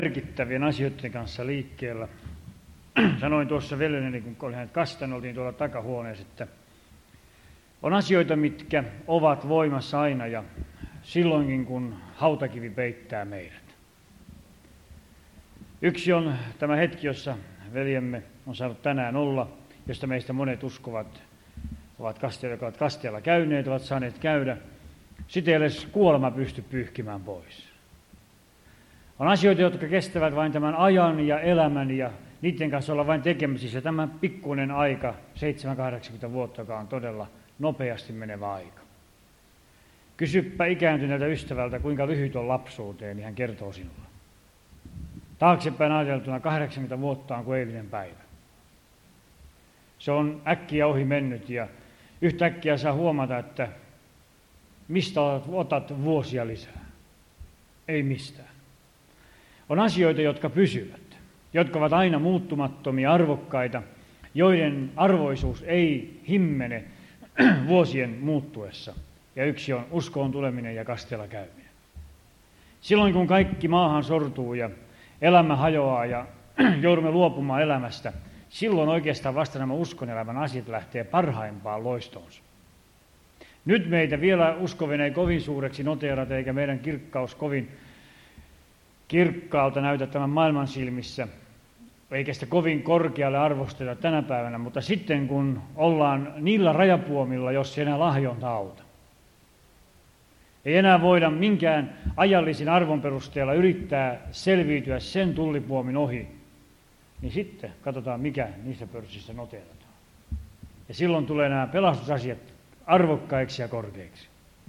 merkittävien asioiden kanssa liikkeellä. Sanoin tuossa veljeni, kun olin hänet kastanut, oltiin tuolla takahuoneessa, että on asioita, mitkä ovat voimassa aina ja silloinkin, kun hautakivi peittää meidät. Yksi on tämä hetki, jossa veljemme on saanut tänään olla, josta meistä monet uskovat, jotka ovat kasteella käyneet, ovat saaneet käydä. Sitä ei edes kuolema pysty pyyhkimään pois. On asioita, jotka kestävät vain tämän ajan ja elämän ja niiden kanssa olla vain tekemisissä. Tämä pikkuinen aika, 7-80 vuotta, joka on todella nopeasti menevä aika. Kysyppä ikääntyneeltä ystävältä, kuinka lyhyt on lapsuuteen, niin hän kertoo sinulle. Taaksepäin ajateltuna 80 vuotta on kuin eilinen päivä. Se on äkkiä ohi mennyt ja yhtäkkiä saa huomata, että mistä otat vuosia lisää. Ei mistään. On asioita, jotka pysyvät, jotka ovat aina muuttumattomia, arvokkaita, joiden arvoisuus ei himmene vuosien muuttuessa. Ja yksi on uskoon tuleminen ja kasteella käyminen. Silloin kun kaikki maahan sortuu ja elämä hajoaa ja joudumme luopumaan elämästä, silloin oikeastaan vasta nämä uskonelämän asiat lähtee parhaimpaan loistoonsa. Nyt meitä vielä uskovien ei kovin suureksi noteerata, eikä meidän kirkkaus kovin kirkkaalta näytä tämän maailman silmissä, eikä sitä kovin korkealle arvosteta tänä päivänä, mutta sitten kun ollaan niillä rajapuomilla, jos ei enää lahjonta auta. Ei enää voida minkään ajallisin arvon perusteella yrittää selviytyä sen tullipuomin ohi, niin sitten katsotaan, mikä niissä pörssissä noteerataan. Ja silloin tulee nämä pelastusasiat arvokkaiksi ja korkeiksi.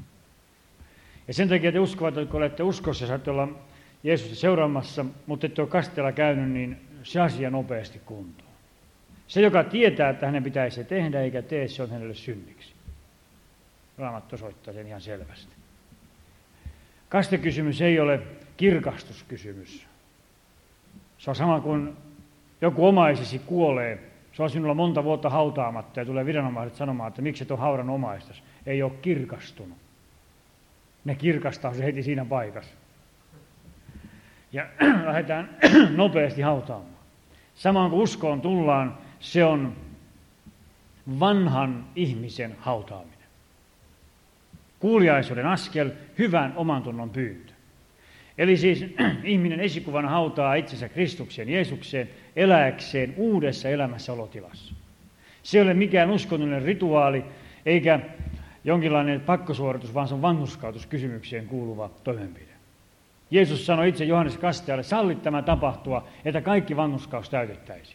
Ja sen takia te uskovat, että kun olette uskossa, saatte olla Jeesusta seuraamassa, mutta ette ole kasteella käynyt, niin se asia nopeasti kuntoon. Se, joka tietää, että hänen pitäisi se tehdä eikä tee, se on hänelle synniksi. Raamattu osoittaa sen ihan selvästi. Kastekysymys ei ole kirkastuskysymys. Se on sama kuin joku omaisesi kuolee. Se on sinulla monta vuotta hautaamatta ja tulee viranomaiset sanomaan, että miksi et ole haudannut omaistasi. Ei ole kirkastunut. Ne kirkastaa se heti siinä paikassa. Ja lähdetään nopeasti hautaamaan. Samoin kuin uskoon tullaan, se on vanhan ihmisen hautaaminen. Kuuliaisuuden askel, hyvän omantunnon pyyntö. Eli siis ihminen esikuvana hautaa itsensä Kristukseen, Jeesukseen, elääkseen uudessa elämässä olotilassa. Se ei ole mikään uskonnollinen rituaali, eikä jonkinlainen pakkosuoritus, vaan se on vanhurskautuskysymykseen kuuluva toimenpide. Jeesus sanoi itse Johannes Kastajalle, sallit tämä tapahtua, että kaikki vanhurskaus täytettäisiin.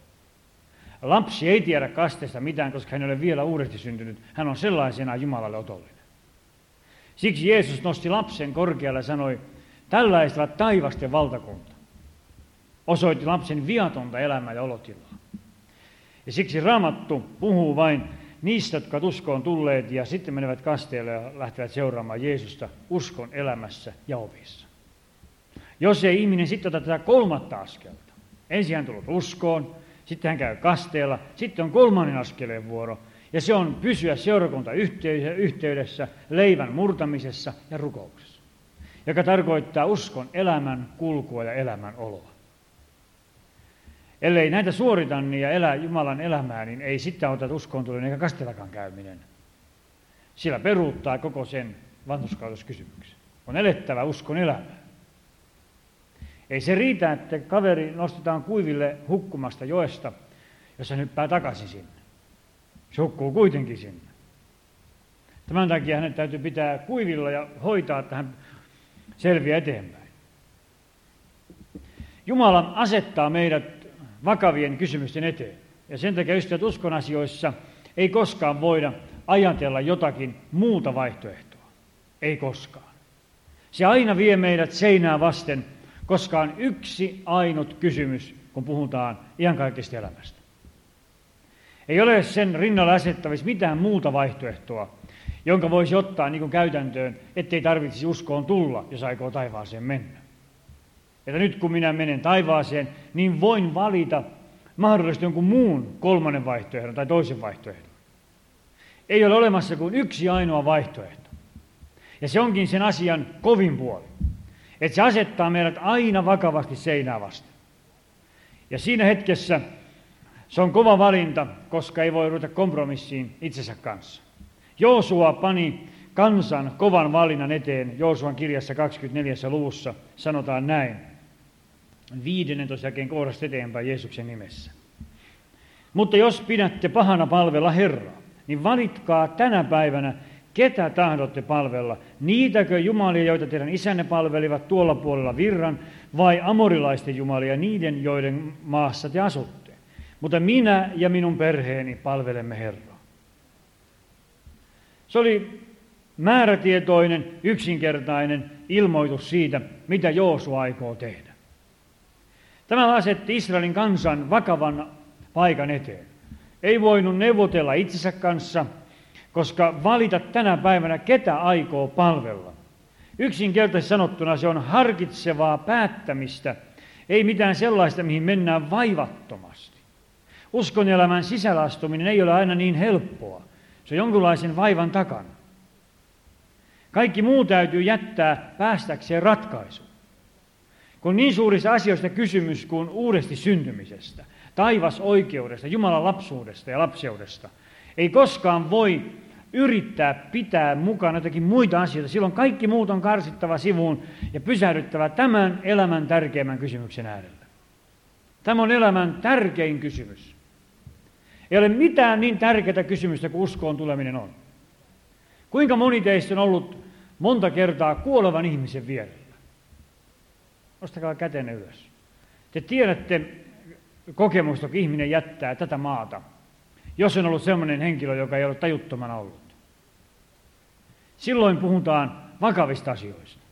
Lapsi ei tiedä kasteesta mitään, koska hän ei ole vielä uudesti syntynyt. Hän on sellaisenaan Jumalalle otollinen. Siksi Jeesus nosti lapsen korkealle ja sanoi, tällaista ovat taivasten valtakunta. Osoitti lapsen viatonta elämää ja olotilaa. Ja siksi Raamattu puhuu vain niistä, jotka ovat uskoon tulleet ja sitten menevät kasteelle ja lähtevät seuraamaan Jeesusta uskon elämässä ja opissa. Jos ei ihminen sitten ota tätä kolmatta askelta, ensin hän tullut uskoon, sitten hän käy kasteella, sitten on kolmannen askeleen vuoro, ja se on pysyä seurakuntayhteydessä, leivän murtamisessa ja rukouksessa, joka tarkoittaa uskon elämän kulkua ja elämän oloa. Ellei näitä suorita niin ja elää Jumalan elämää, niin ei sitten ota uskoon tulen eikä kasteellakaan käyminen. Sillä peruuttaa koko sen vanhurskautuskysymyksen. On elettävä uskon elämää. Ei se riitä, että kaveri nostetaan kuiville hukkumasta joesta, jos hän hyppää takaisin sinne. Se hukkuu kuitenkin sinne. Tämän takia hänet täytyy pitää kuivilla ja hoitaa, että hän selviää eteenpäin. Jumala asettaa meidät vakavien kysymysten eteen. Ja sen takia ystävät uskon asioissa ei koskaan voida ajatella jotakin muuta vaihtoehtoa. Ei koskaan. Se aina vie meidät seinää vasten, koska on yksi ainut kysymys, kun puhutaan iankaikkisesta elämästä. Ei ole sen rinnalle asettavissa mitään muuta vaihtoehtoa, jonka voisi ottaa niin kuin käytäntöön, ettei tarvitsisi uskoon tulla, jos aikoo taivaaseen mennä. Että nyt kun minä menen taivaaseen, niin voin valita mahdollisesti jonkun muun kolmannen vaihtoehdon tai toisen vaihtoehdon. Ei ole olemassa kuin yksi ainoa vaihtoehto. Ja se onkin sen asian kovin puoli. Että se asettaa meidät aina vakavasti seinää vasten. Ja siinä hetkessä se on kova valinta, koska ei voi ruveta kompromissiin itsensä kanssa. Joosua pani kansan kovan valinnan eteen. Joosuan kirjassa 24. luvussa sanotaan näin. 15 jakeen kohdasta eteenpäin Jeesuksen nimessä. Mutta jos pidätte pahana palvella Herraa, niin valitkaa tänä päivänä, ketä tahdotte palvella. Niitäkö jumalia, joita teidän isänne palvelivat tuolla puolella virran, vai amorilaisten jumalia, niiden, joiden maassa te asutte. Mutta minä ja minun perheeni palvelemme Herraa. Se oli määrätietoinen, yksinkertainen ilmoitus siitä, mitä Joosua aikoo tehdä. Tämä asetti Israelin kansan vakavan paikan eteen. Ei voinut neuvotella itsensä kanssa, koska valita tänä päivänä, ketä aikoo palvella. Yksinkertaisesti sanottuna se on harkitsevaa päättämistä, ei mitään sellaista, mihin mennään vaivattomasti. Uskonelämän sisällä astuminen ei ole aina niin helppoa. Se on jonkinlaisen vaivan takana. Kaikki muu täytyy jättää päästäkseen ratkaisuun. Kun niin suurissa asioista kysymys kuin uudesti syntymisestä, taivasoikeudesta, Jumalan lapsuudesta ja lapseudesta, ei koskaan voi yrittää pitää mukana jotakin muita asioita. Silloin kaikki muut on karsittava sivuun ja pysähdyttävä tämän elämän tärkeimmän kysymyksen äärellä. Tämä on elämän tärkein kysymys. Ei ole mitään niin tärkeää kysymystä kuin uskoon tuleminen on. Kuinka moni teistä on ollut monta kertaa kuolevan ihmisen vierellä? Nostakaa kätenne ylös. Te tiedätte kokemusta, kun ihminen jättää tätä maata, jos on ollut sellainen henkilö, joka ei ole tajuttomana ollut. Silloin puhutaan vakavista asioista.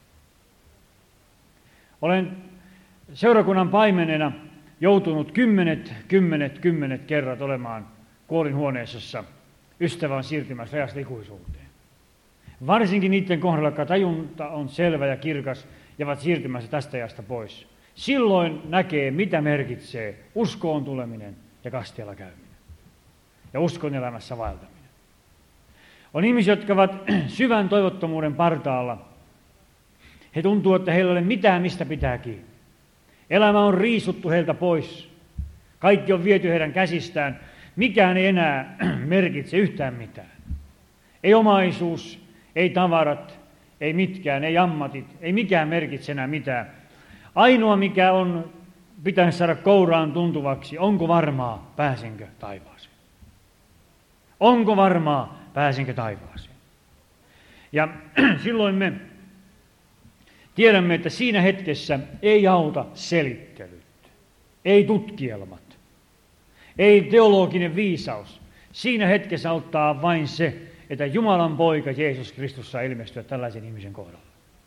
Olen seurakunnan paimenena joutunut kymmenet kerrat olemaan kuolinhuoneessa, jossa ystävä on siirtymässä rajasta ikuisuuteen. Varsinkin niiden kohdalla, jotka tajunta on selvä ja kirkas ja ovat siirtymässä tästä ajasta pois. Silloin näkee, mitä merkitsee uskoon tuleminen ja kasteella käyminen. Ja uskon elämässä vaeltaminen. On ihmisiä, jotka ovat syvän toivottomuuden partaalla. He tuntuu, että heillä ei ole mitään, mistä pitää kiinni. Elämä on riisuttu heiltä pois. Kaikki on viety heidän käsistään. Mikään ei enää merkitse yhtään mitään. Ei omaisuus, ei tavarat, ei mitkään, ei ammatit, ei mikään merkitse enää mitään. Ainoa, mikä on pitäisi saada kouraan tuntuvaksi, onko varmaa, pääsenkö taivaaseen. Onko varmaa, pääsenkö taivaaseen. Ja silloin me tiedämme, että siinä hetkessä ei auta selittelyt, ei tutkielmat, ei teologinen viisaus. Siinä hetkessä auttaa vain se, että Jumalan poika Jeesus Kristus saa ilmestyä tällaisen ihmisen kohdalla.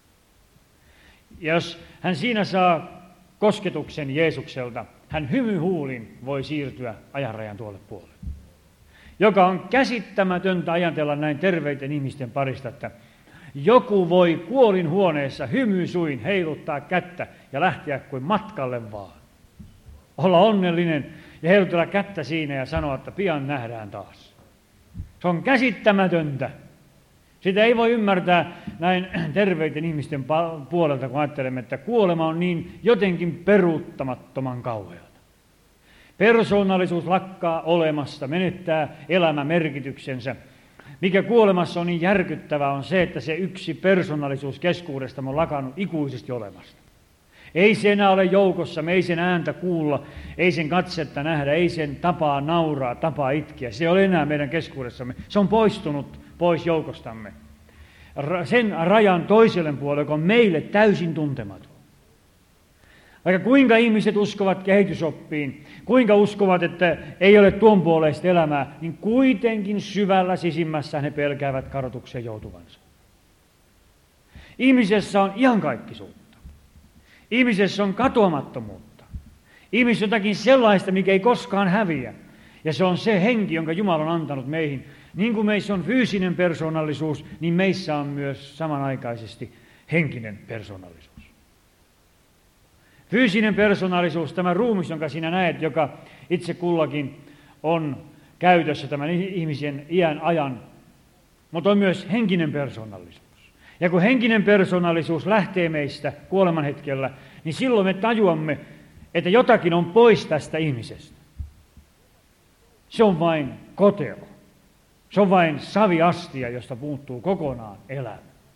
Ja jos hän siinä saa kosketuksen Jeesukselta, hän hymyhuulin voi siirtyä ajanrajan tuolle puolelle. Joka on käsittämätöntä ajatella näin terveiden ihmisten parista, että joku voi kuolinhuoneessa hymysuin heiluttaa kättä ja lähteä kuin matkalle vaan. Olla onnellinen ja heilutella kättä siinä ja sanoa, että pian nähdään taas. Se on käsittämätöntä. Sitä ei voi ymmärtää näin terveiden ihmisten puolelta, kun ajattelemme, että kuolema on niin jotenkin peruuttamattoman kauheata. Persoonallisuus lakkaa olemasta, menettää elämä merkityksensä. Mikä kuolemassa on niin järkyttävää on se, että se yksi persoonallisuus keskuudesta on lakannut ikuisesti olemasta. Ei se enää ole joukossa, ei sen ääntä kuulla, ei sen katsetta nähdä, ei sen tapaa nauraa, tapaa itkeä. Se ei ole enää meidän keskuudessamme. Se on poistunut pois joukostamme. Sen rajan toiselle puolelle, joka on meille täysin tuntematon. Vaikka kuinka ihmiset uskovat kehitysoppiin, kuinka uskovat, että ei ole tuon puoleista elämää, niin kuitenkin syvällä sisimmässä he pelkäävät kadotukseen joutuvansa. Ihmisessä on iankaikkisuutta. Ihmisessä on katoamattomuutta. Ihmisessä on jotakin sellaista, mikä ei koskaan häviä. Ja se on se henki, jonka Jumala on antanut meihin. Niin kuin meissä on fyysinen persoonallisuus, niin meissä on myös samanaikaisesti henkinen persoonallisuus. Fyysinen persoonallisuus, tämä ruumis, jonka sinä näet, joka itse kullakin on käytössä tämän ihmisen iän ajan, mutta on myös henkinen persoonallisuus. Ja kun henkinen persoonallisuus lähtee meistä kuoleman hetkellä, niin silloin me tajuamme, että jotakin on pois tästä ihmisestä. Se on vain kotelo. Se on vain saviastia, josta puuttuu kokonaan elämä.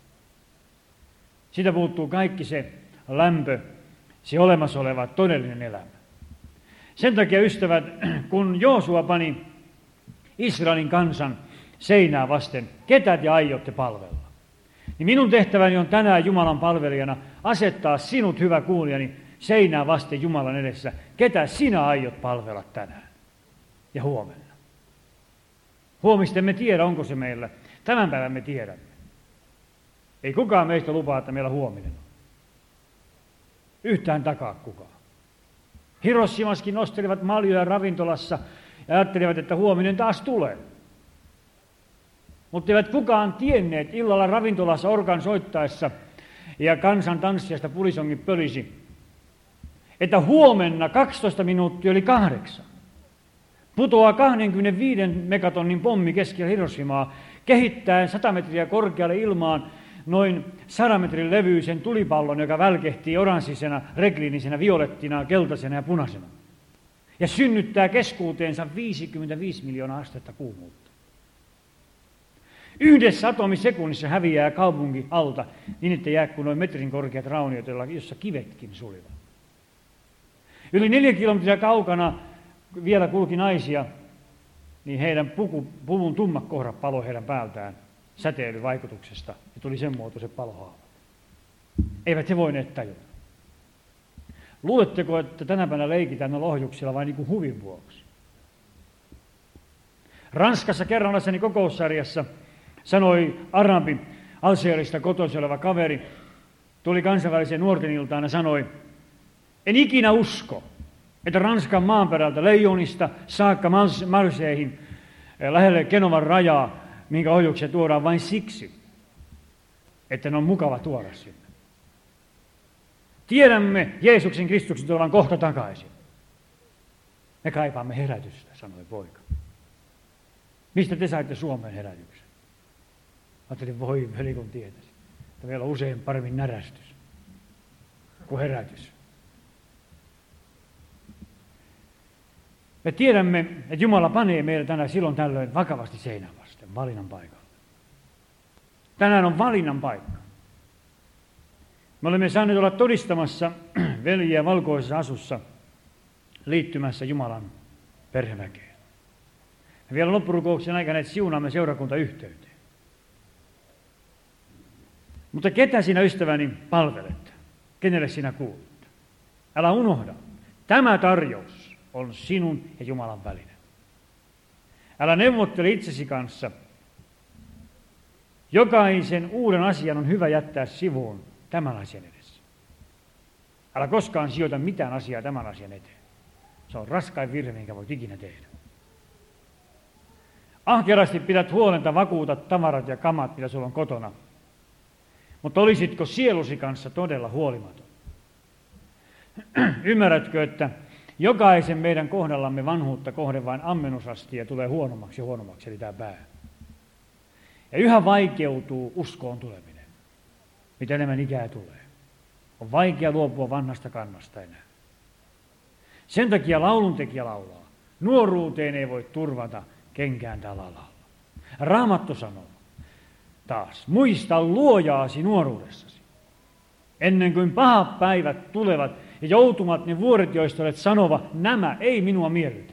Siitä puuttuu kaikki se lämpö, se olemassa oleva todellinen elämä. Sen takia, ystävät, kun Joosua pani Israelin kansan seinää vasten, ketä te aiotte palvella? Niin minun tehtäväni on tänään Jumalan palvelijana asettaa sinut, hyvä kuulijani, seinää vasten Jumalan edessä. Ketä sinä aiot palvella tänään ja huomenna? Huomista emme tiedä, onko se meillä. Tämän päivän me tiedämme. Ei kukaan meistä lupaa, että meillä huominen on. Yhtään takaa kukaan. Hiroshimassakin nostelivat maljoja ravintolassa ja ajattelivat, että huominen taas tulee. Mutta eivät kukaan tienneet illalla ravintolassa organ soittaessa ja kansan tanssijasta pulisongin pölisi, että huomenna 12 minuuttia yli 8 putoaa 25 megatonnin pommi keskellä Hiroshimaa, kehittäen 100 metriä korkealle ilmaan noin 100 metrin levyisen tulipallon, joka välkehtii oranssisena, rekliinisenä, violettina, keltaisena ja punaisena. Ja synnyttää keskuuteensa 55 miljoonaa astetta kuumuutta. Yhdessä atomisekunnissa häviää kaupunki alta, niin että jää kuin noin metrin korkeat rauniot, jossa kivetkin sulivat. Yli 4 kilometriä kaukana vielä kulki naisia, niin heidän puvun tummat kohdat paloi heidän päältään säteilyvaikutuksesta, ja tuli sen muotoiset palohaavat. Eivät he voineet tajuta. Luuletteko, että tänä päivänä leikitään lohjuksilla vain niin kuin huvin vuoksi? Ranskassa kerran ollessani kokoussarjassa sanoi arabi Algerista kotoisin oleva kaveri, tuli kansainväliseen nuorten iltaan ja sanoi, en ikinä usko, että Ranskan maanperältä Leijonista saakka Marseillehen lähelle Genovan rajaa, minkä ohjuksia tuodaan vain siksi, että ne on mukava tuoda sinne. Tiedämme Jeesuksen Kristuksen tulevan kohta takaisin. Me kaipaamme herätystä, sanoi poika. Mistä te saitte Suomeen herätyksen? Ajattelin, voi veli kun tietäisi, että meillä on usein paremmin närästys kuin herätys. Me tiedämme, että Jumala panee meille tänään silloin tällöin vakavasti seinän vasten, valinnan paikalla. Tänään on valinnan paikka. Me olemme saaneet olla todistamassa veljiä valkoisessa asussa liittymässä Jumalan perheväkeen. Ja vielä loppurukouksen aikana, että siunaamme seurakuntayhteyteen. Mutta ketä sinä, ystäväni, palvelet? Kenelle sinä kuulut? Älä unohda. Tämä tarjous on sinun ja Jumalan välinen. Älä neuvottele itsesi kanssa. Jokaisen uuden asian on hyvä jättää sivuun tämän asian edessä. Älä koskaan sijoita mitään asiaa tämän asian eteen. Se on raskain virhe, minkä voit ikinä tehdä. Ahkerasti pidät huolenta, vakuutat tavarat ja kamat, mitä sulla on kotona. Mutta olisitko sielusi kanssa todella huolimaton? Ymmärrätkö, että jokaisen meidän kohdallamme vanhuutta kohden vain ammennusastia tulee huonommaksi ja huonommaksi, eli tämä pää. Ja yhä vaikeutuu uskoon tuleminen, mitä enemmän ikää tulee. On vaikea luopua vanhasta kannasta enää. Sen takia lauluntekijä laulaa. Nuoruuteen ei voi turvata kenkään tällä alalla. Raamattu sanoo taas, muista luojaasi nuoruudessasi, ennen kuin pahat päivät tulevat ja joutumat ne vuoret, joista olet sanova, nämä ei minua miellytä.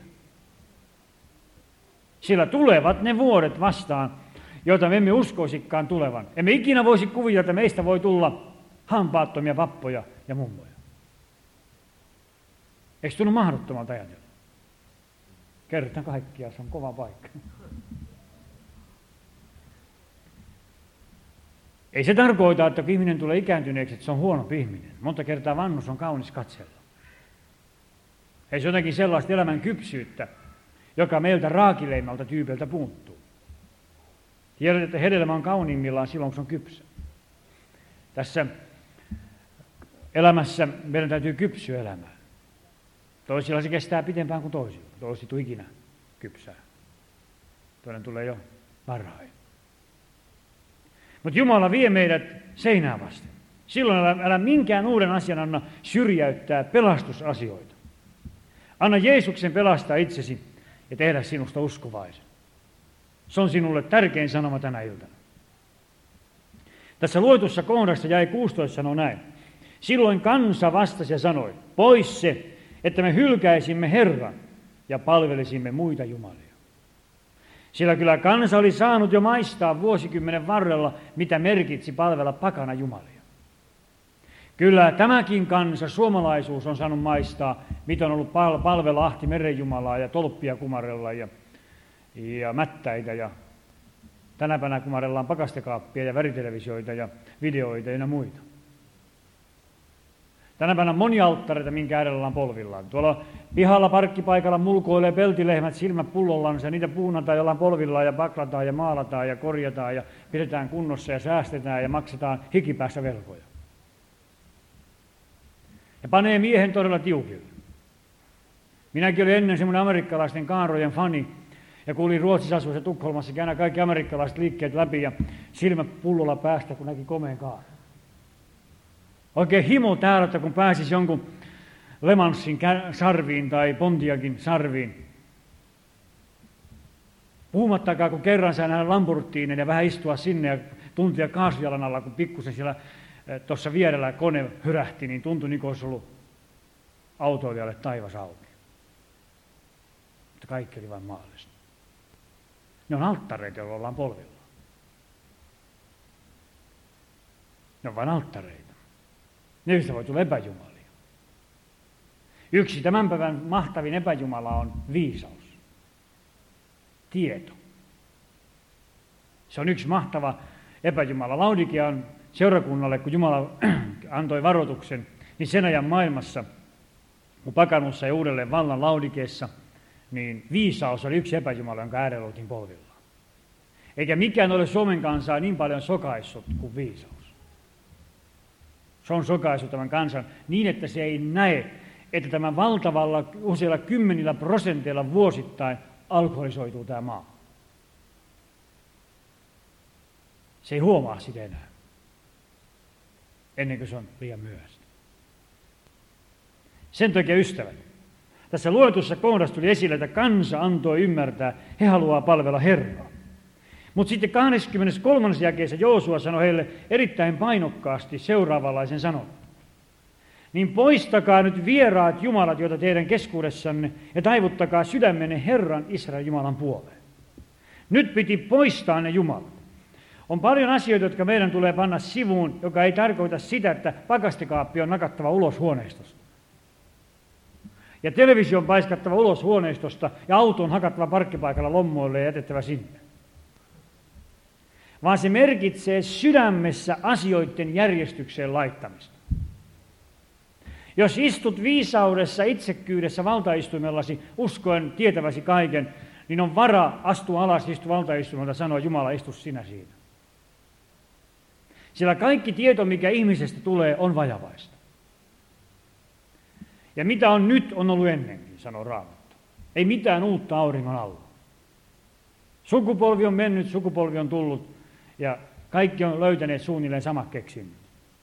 Sillä tulevat ne vuodet vastaan, joita me emme uskoisikaan tulevan. Emme ikinä voisi kuvitella, että meistä voi tulla hampaattomia pappoja ja mummoja. Eikö tunnu mahdottomalta ajatella? Kerta kaikkiaan, se on kova paikka. Ei se tarkoita, että kun ihminen tulee ikääntyneeksi, että se on huono ihminen. Monta kertaa vanhus on kaunis katsella. Ei se jotakin sellaista elämän kypsyyttä, joka meiltä raakileimmalta tyypiltä puuttuu. Tiedät, että hedelmä on kauniimmillaan silloin, kun se on kypsä. Tässä elämässä meidän täytyy kypsyä elämään. Toisilla se kestää pitempään kuin toisilla. Toiset ei ikinä kypsää. Toinen tulee jo varhain. Mutta Jumala vie meidät seinää vasten. Silloin älä minkään uuden asian anna syrjäyttää pelastusasioita. Anna Jeesuksen pelastaa itsesi ja tehdä sinusta uskovaisen. Se on sinulle tärkein sanoma tänä iltana. Tässä luetussa kohdassa jae 16 sanoo näin. Silloin kansa vastasi ja sanoi, pois se, että me hylkäisimme Herran ja palvelisimme muita jumalia. Sillä kyllä kansa oli saanut jo maistaa vuosikymmenen varrella, mitä merkitsi palvella pakana jumalia. Kyllä tämäkin kansa, suomalaisuus, on saanut maistaa, mitä on ollut palvella Ahti merenjumalaa ja tolppia kumarella ja mättäitä ja tänä päivänä kumarellaan pakastekaappia ja väritelevisioita ja videoita ja muita. Tänä päivänä monia alttareita, minkä äärellä ollaan polvillaan. Tuolla pihalla parkkipaikalla mulkoilee peltilehmät silmät pullollansa ja niitä puunataan jollain polvillaan ja paklataan ja maalataan ja korjataan ja pidetään kunnossa ja säästetään ja maksetaan hikipäässä velkoja. Ja panee miehen todella tiukille. Minäkin olin ennen semmoinen amerikkalaisten kaanrojen fani ja kuulin Ruotsissa asuessa Tukholmassa aina kaikki amerikkalaiset liikkeet läpi ja silmät pullolla päästä, kun näki komeen kaaron. Oikein himo täällä, että kun pääsisi jonkun Le Mansin sarviin tai Pontiacin sarviin. Puhumattakaan, kun kerran saa nähdä Lamborghinin ja vähän istua sinne ja tuntia kaasujalan alla, kun pikkusen siellä tuossa vierellä kone hyrähti, niin tuntui niin kuin olisi ollut autoilijalle taivas auki. Mutta kaikki oli vain maallista. Ne on alttareita, joilla ollaan polvillaan. Ne on vain alttareita. Niistä voi tulla epäjumalia. Yksi tämän päivän mahtavin epäjumala on viisaus. Tieto. Se on yksi mahtava epäjumala. Laodikian seurakunnalle, kun Jumala antoi varoituksen, niin sen ajan maailmassa, kun pakanussa ja uudelleen vallan Laodikeessa, niin viisaus oli yksi epäjumala, jonka äärellä oltiin polvillaan. Eikä mikään ole Suomen kansaa niin paljon sokaissut kuin viisaus. Se on sokaissut tämän kansan niin, että se ei näe, että tämän valtavalla useilla 10% vuosittain alkoholisoituu tämä maa. Se ei huomaa sitä enää, ennen kuin se on liian myöhäistä. Sen takia, ystävät, tässä luetussa kohdassa tuli esille, että kansa antoi ymmärtää, he haluaa palvella Herraa. Mutta sitten 23. jakeessa Joosua sanoi heille erittäin painokkaasti seuraavanlaisen sanon. Niin poistakaa nyt vieraat jumalat, joita teidän keskuudessanne, ja taivuttakaa sydämenne Herran Israelin Jumalan puoleen. Nyt piti poistaa ne jumalat. On paljon asioita, jotka meidän tulee panna sivuun, joka ei tarkoita sitä, että pakastikaappi on nakattava ulos huoneistosta. Ja televisio on paiskattava ulos huoneistosta, ja auto on hakattava parkkipaikalla lommoille ja jätettävä sinne. Vaan se merkitsee sydämessä asioiden järjestykseen laittamista. Jos istut viisaudessa, itsekkyydessä valtaistuimellasi, uskoen tietäväsi kaiken, niin on vara astua alas, istu valtaistuimelta ja sanoa, Jumala, istu sinä siinä. Sillä kaikki tieto, mikä ihmisestä tulee, on vajavaista. Ja mitä on nyt, on ollut ennenkin, sanoo Raamattu. Ei mitään uutta auringon alla. Sukupolvi on mennyt, sukupolvi on tullut, ja kaikki on löytäneet suunnilleen samat keksinnöt.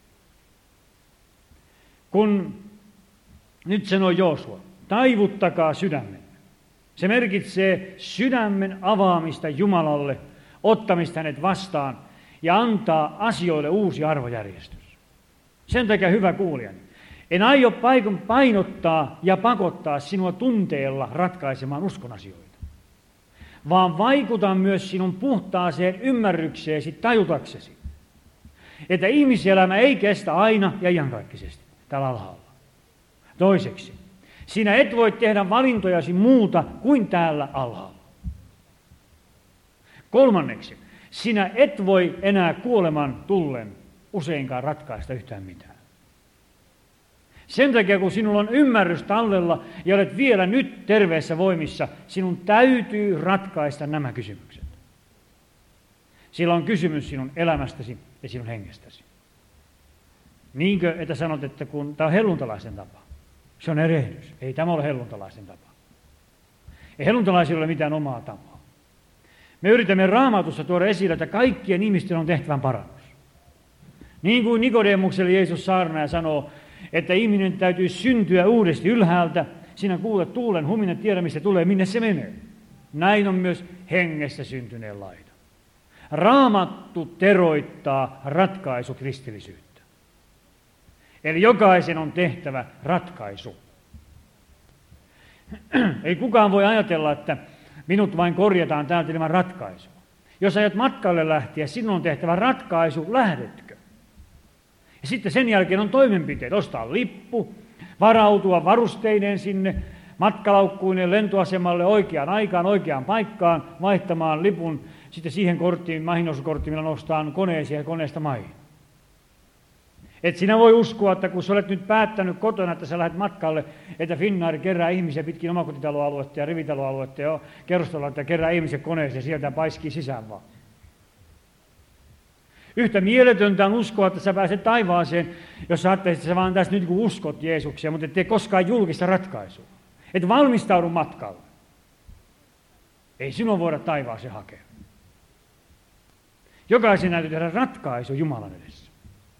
Kun nyt sanoo Joosua, taivuttakaa sydämenne. Se merkitsee sydämen avaamista Jumalalle, ottamista hänet vastaan ja antaa asioille uusi arvojärjestys. Sen takia, hyvä kuulijani, en aio painottaa ja pakottaa sinua tunteella ratkaisemaan uskon asioita, vaan vaikutan myös sinun puhtaaseen ymmärrykseesi tajutaksesi, että ihmiselämä ei kestä aina ja iankaikkisesti täällä alhaalla. Toiseksi, sinä et voi tehdä valintojasi muuta kuin täällä alhaalla. Kolmanneksi, sinä et voi enää kuoleman tullen useinkaan ratkaista yhtään mitään. Sen takia, kun sinulla on ymmärrys tallella ja olet vielä nyt terveessä voimissa, sinun täytyy ratkaista nämä kysymykset. Sillä on kysymys sinun elämästäsi ja sinun hengestäsi. Niinkö, että sanot, että kun tämä on helluntalaisten tapa. Se on erehdys. Ei tämä ole helluntalaisten tapa. Ei helluntalaisilla ole mitään omaa tapaa. Me yritämme Raamatussa tuoda esille, että kaikkien ihmisten on tehtävän parannus. Niin kuin Nikodemukselle Jeesus saarnaaja sanoo, että ihminen täytyy syntyä uudesti ylhäältä, sinä kuulet tuulen huminen, tiedä mistä tulee, minne se menee. Näin on myös hengessä syntyneen laita. Raamattu teroittaa ratkaisukristillisyyttä. Eli jokaisen on tehtävä ratkaisu. Ei kukaan voi ajatella, että minut vain korjataan täältä ilman ratkaisua. Jos aiot matkalle lähteä, sinun on tehtävä ratkaisu, lähdetkö? Ja sitten sen jälkeen on toimenpiteet, ostaa lippu, varautua varusteineen sinne, matkalaukkuineen lentoasemalle oikeaan aikaan, oikeaan paikkaan, vaihtamaan lipun sitten siihen korttiin, maihinnousukorttiin, millä nostaan koneeseen ja koneesta maihin. Et sinä voi uskoa, että kun sä olet nyt päättänyt kotona, että sä lähdet matkalle, että Finnair kerää ihmisiä pitkin omakotitaloaluetta ja rivitaloaluetta ja kerrostaloaluetta ja kerää ihmisiä koneeseen ja sieltä paiskii sisään vaan. Yhtä mieletöntä on uskoa, että sä pääset taivaaseen, jos sä ajattelisit, että sä vaan tässä nyt kun uskot Jeesuksia, mutta et tee koskaan julkista ratkaisua. Et valmistaudu matkalle. Ei sinua voida taivaaseen hakea. Jokaisen täytyy tehdä ratkaisu Jumalan edessä.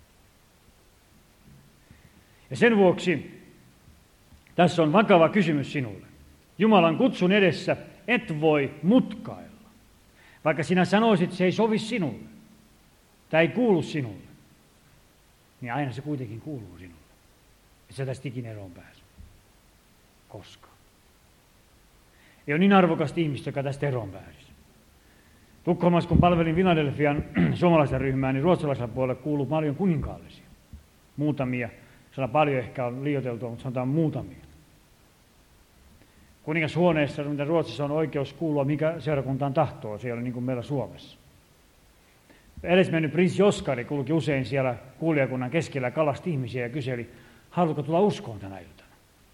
Ja sen vuoksi tässä on vakava kysymys sinulle. Jumalan kutsun edessä et voi mutkailla. Vaikka sinä sanoisit, että se ei sovi sinulle, tai ei kuulu sinulle, niin aina se kuitenkin kuuluu sinulle. Et sä tästä ikinä eroon pääse. Koskaan. Ei ole niin arvokasta ihmistä, joka tästä eroon pääsisi. Tukholmassa, kun palvelin Philadelphian suomalaisen ryhmää, niin ruotsalaisella puolella kuuluu paljon kuninkaallisia. Muutamia. Siellä paljon ehkä on liioiteltua, mutta sanotaan muutamia. Kuningashuoneessa, mitä Ruotsissa on oikeus kuulua, mikä seurakuntaan tahtoo, se ei ole niin kuin meillä Suomessa. Edesmennyt prinssi Oskari kulki usein siellä kuulijakunnan keskellä ja kalasti ihmisiä ja kyseli, haluatko tulla uskoon tänä iltana?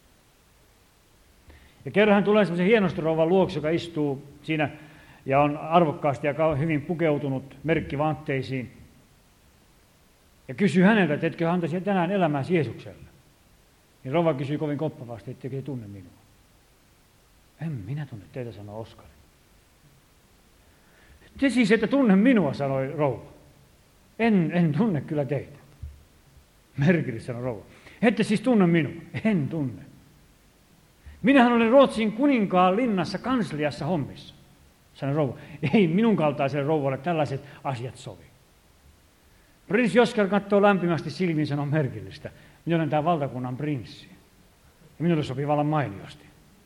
Ja kerran hän tulee sellaisen hienosti rouvan luokse, joka istuu siinä ja on arvokkaasti ja hyvin pukeutunut merkkivaatteisiin. Ja kysyy häneltä, että etkö antaisi tänään elämääsi Jeesukselle. Niin rouva kysyy kovin koppavasti, ettekö te tunne minua. En minä tunne teitä, sanoi Oskari. Te siis ette tunne minua, sanoi rouva. En tunne kyllä teitä. Merkillistä, sanoi rouva. Ette siis tunne minua. En tunne. Minähän olen Ruotsin kuninkaan linnassa kansliassa hommissa, sanoi rouva. Ei minun kaltaiselle rouvalle tällaiset asiat sovi. Prinssi Oskar katsoo lämpimästi silmiin ja sanoo merkillistä. Minä olen tämä valtakunnan prinssi. Ja minulle sopii vallan mainiosti.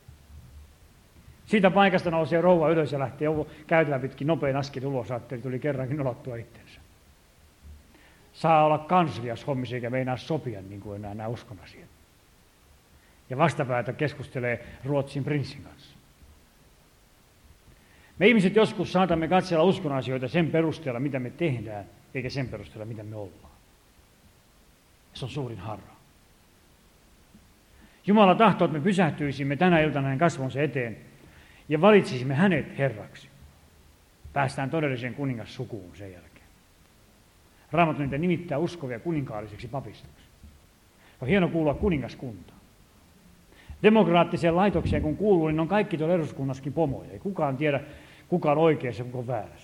Siitä paikasta nousee rouva ylös ja lähtee käytävä pitkin nopein askel ulos. Ajatteli, tuli kerrankin nolattua itsensä. Saa olla kanslias hommissa eikä meinaa sopia niin kuin enää nämä uskonasiat. Ja vastapäätä keskustelee Ruotsin prinssin kanssa. Me ihmiset joskus saatamme katsella uskonasioita sen perusteella, mitä me tehdään, eikä sen perusteella, mitä me ollaan. Se on suurin harha. Jumala tahtoo, että me pysähtyisimme tänä iltana hänen kasvonsa eteen ja valitsisimme hänet Herraksi. Päästään todelliseen kuningassukuun sen jälkeen. Raamattu niitä nimittää uskovia kuninkaalliseksi papistoksi. On hieno kuulua kuningaskuntaan. Demokraattiseen laitokseen kun kuuluu, niin on kaikki tuolla eduskunnassakin pomoja. Ei kukaan tiedä, kuka on oikeassa ja kuka on väärässä.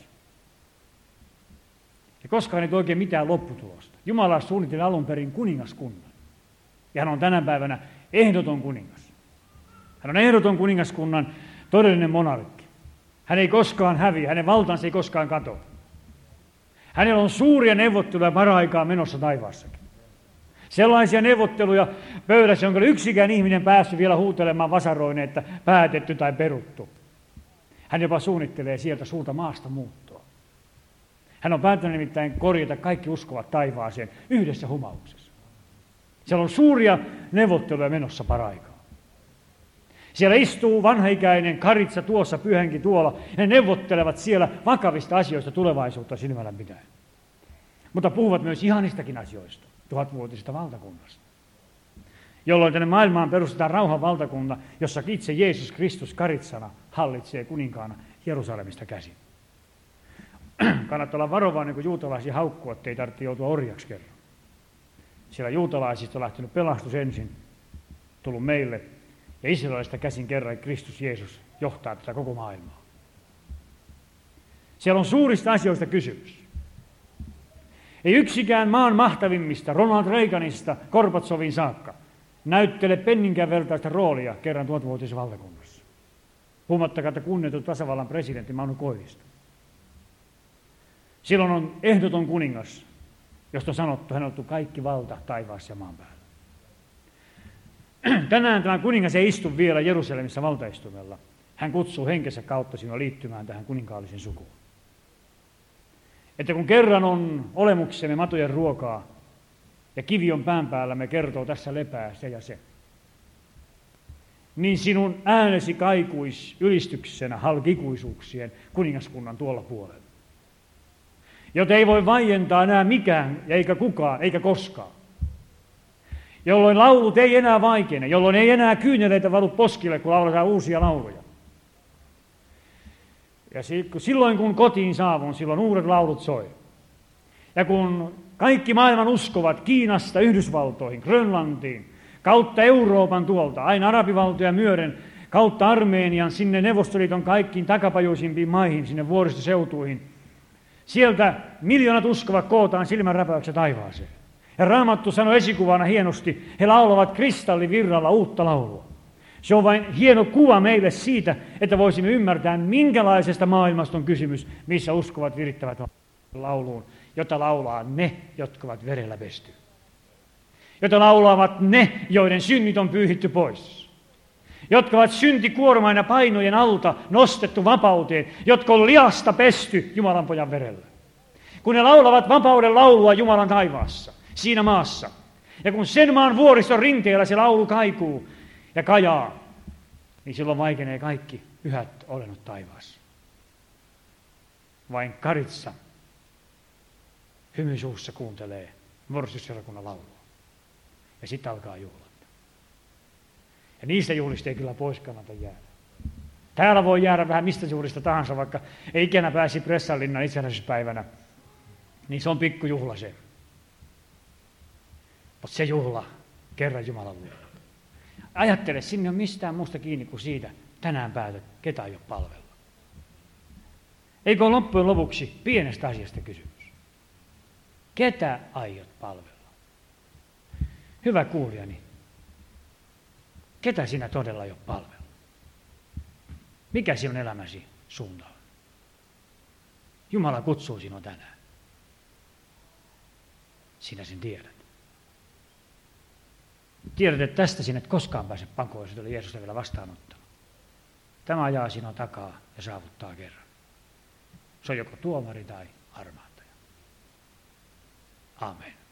Ja koskaan ei oikein mitään lopputulosta. Jumala suunnitteli alun perin kuningaskunnan. Ja hän on tänä päivänä ehdoton kuningas. Hän on ehdoton kuningaskunnan todellinen monarkki. Hän ei koskaan häviä, hänen valtansa ei koskaan katoa. Hänellä on suuria neuvotteluja paraikaa menossa taivaassakin. Sellaisia neuvotteluja pöydässä, jonka yksikään ihminen päässyt vielä huutelemaan vasaroineen, että päätetty tai peruttu. Hän jopa suunnittelee sieltä suurta maasta muuttoa. Hän on päättänyt nimittäin korjata kaikki uskovat taivaaseen yhdessä humauksessa. Siellä on suuria neuvotteluja menossa paraikaa. Siellä istuu vanhaikäinen Karitsa tuossa, Pyhänkin tuolla, ja ne neuvottelevat siellä vakavista asioista tulevaisuutta silmällä pitäen. Mutta puhuvat myös ihanistakin asioista, 1000-vuotisesta valtakunnasta. Jolloin tänne maailmaan perustetaan rauhan valtakunta, jossa itse Jeesus Kristus Karitsana hallitsee kuninkaana Jerusalemista käsin. Kannattaa olla varovainen, kun juutalaisia haukkuu, ettei tarvitse joutua orjaksi kerran. Siellä juutalaisista on lähtenyt pelastus ensin, tullut meille, ja Israelista käsin kerran Kristus Jeesus johtaa tätä koko maailmaa. Siellä on suurista asioista kysymys. Ei yksikään maan mahtavimmista, Ronald Reaganista Gorbatsovin saakka, näyttele penninkään vertaista roolia kerran 1000-vuotisessa valtakunnassa. Puhumattakaan, että kunnioitettu tasavallan presidentti Mauno Koivisto. Silloin on ehdoton kuningas, josta on sanottu, hän on ottu kaikki valta taivaassa ja maan päällä. Tänään tämä kuningas ei istu vielä Jerusalemissa valtaistumella. Hän kutsuu henkensä kautta sinua liittymään tähän kuninkaallisen sukuun. Että kun kerran on olemuksemme matojen ruokaa ja kivi on pään päällä, me kertoo tässä lepää se ja se, niin sinun äänesi kaikuisi ylistyksenä halki ikuisuuksien kuningaskunnan tuolla puolella. Jota ei voi vaientaa enää mikään, eikä kukaan, eikä koskaan. Jolloin laulut ei enää vaikene, jolloin ei enää kyyneleitä valu poskille, kun lauletaan uusia lauluja. Ja silloin kun kotiin saavun, silloin uudet laulut soi. Ja kun kaikki maailman uskovat Kiinasta Yhdysvaltoihin, Grönlantiin, kautta Euroopan tuolta, aina arabivaltoja myöden, kautta Armenian, sinne Neuvostoliiton kaikkiin takapajuisimpiin maihin, sinne vuoristoseutuihin, sieltä miljoonat uskovat kootaan silmänräpäykset taivaaseen. Ja Raamattu sanoi esikuvana hienosti, he laulavat kristallivirralla uutta laulua. Se on vain hieno kuva meille siitä, että voisimme ymmärtää, minkälaisesta maailmasta on kysymys, missä uskovat virittävät lauluun, jota laulaa ne, jotka ovat verellä pesty. Jota laulavat ne, joiden synnit on pyyhitty pois. Jotka ovat syntikuormaina painojen alta nostettu vapauteen, jotka on liasta pesty Jumalan pojan verellä. Kun ne laulavat vapauden laulua Jumalan taivaassa, siinä maassa, ja kun sen maan vuoriston rinteellä se laulu kaikuu ja kajaa, niin silloin vaikenee kaikki pyhät olennot taivaassa. Vain Karitsa hymy suussa kuuntelee vuoristusseurakunnan laulua. Ja sitten alkaa juhlat. Ja niistä juhlista ei kyllä pois kannata jäädä. Täällä voi jäädä vähän mistä juhlista tahansa, vaikka ei ikinä pääsi Pressanlinnan itsenäisyyspäivänä. Niin se on pikkujuhla se. Mutta se juhla kerran Jumalan luo. Ajattele, sinne on mistään muusta kiinni kuin siitä, tänään päätät, ketä aiot palvella. Eikö ole loppujen lopuksi pienestä asiasta kysymys? Ketä aiot palvella? Hyvä kuulijani, ketä sinä todella aiot palvella? Mikä sinun elämäsi suunta on? Jumala kutsuu sinua tänään. Sinä sen tiedät. Tiedät, että tästä sinä et koskaan pääse pakoon, jos et ole Jeesusta vielä vastaanottanut. Tämä ajaa sinua takaa ja saavuttaa kerran. Se on joko tuomari tai armahtaja. Amen.